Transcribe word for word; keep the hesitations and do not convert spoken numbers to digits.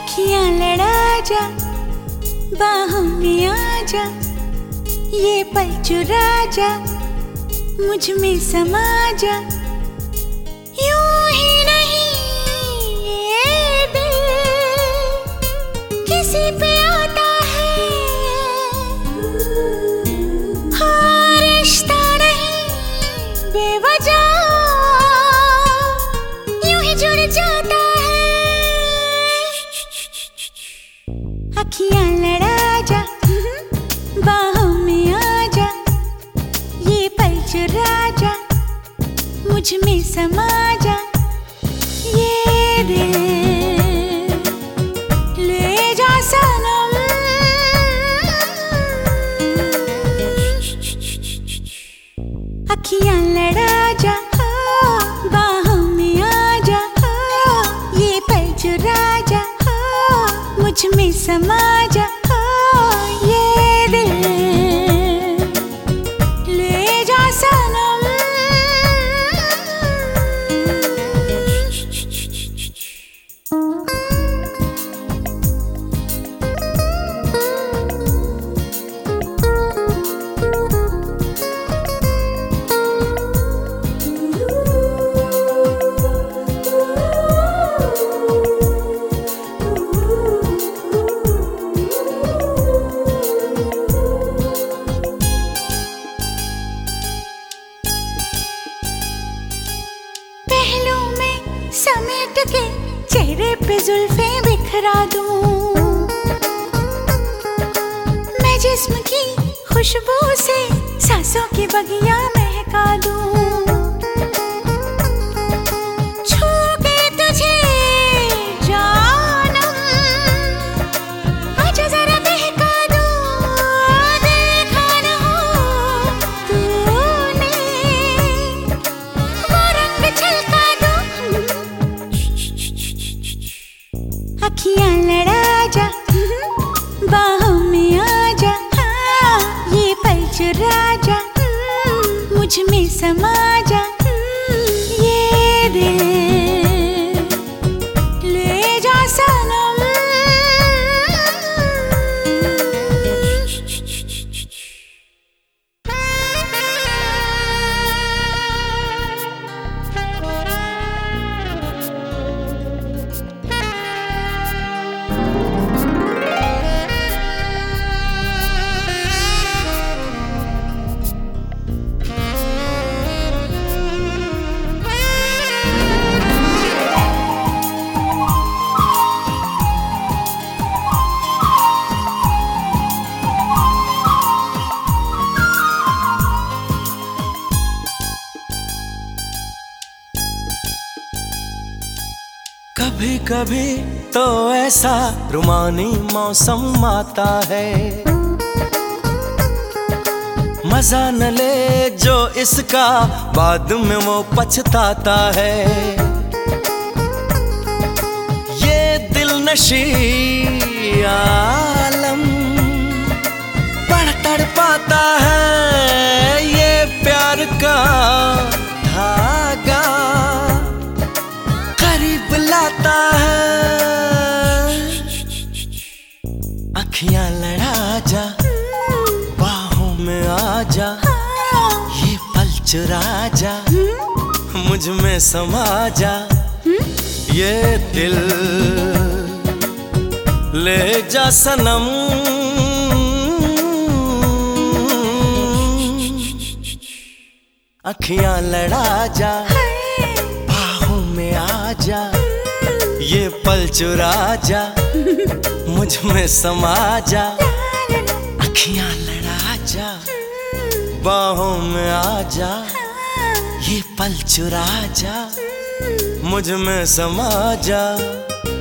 अखियां लड़ा जा, बाहों में आ जा, ये पल चुरा जा, मुझ में समा जा। यूं ही नहीं ये दिल किसी पे आता है, हाँ रिश्ता नहीं बेवजह यूं ही जुड़ जाता है। अखियां लड़ा जा, बाहों में आ जा, ये पल चुरा जा, मुझ में समा जा। ये दिल ले जा सनम, अखियां लड़ा जा, बाहों में आ जा, ये पल चुरा जा, मुझ में समा जा। ये दिल ले जा सनम। समेट के चेहरे पे जुल्फे बिखरा दूं, मैं जिस्म की खुशबू से सांसों की बगिया महका दूं। छू के तुझे जानम, आजा जरा बहका दूं, देखा न हो तूने वो रंग छलका दूं। अखियां लड़ा जा, बाहों में आ जा, ये पल चुरा जा, मुझ में समा जा। ये दिल ले जा सनम। कभी कभी तो ऐसा रुमानी मौसम आता है, मजा न ले जो इसका बाद में वो पछताता है। ये दिल नशी आलम बड़ा तड़पाता है, ये प्यार का धागा करीब लाता है। अखियां लड़ा जा, बाहों में आ जा, ये पल चुरा जा, मुझ में समा जा। ये दिल ले जा सनम। अखियां लड़ा जा, बाहों में आ जा, ये पल चुरा जा, मुझ में समा जा। अखियां लड़ा जा, बाहों में आ जा, ये पल चुरा जा, मुझ में समा जा।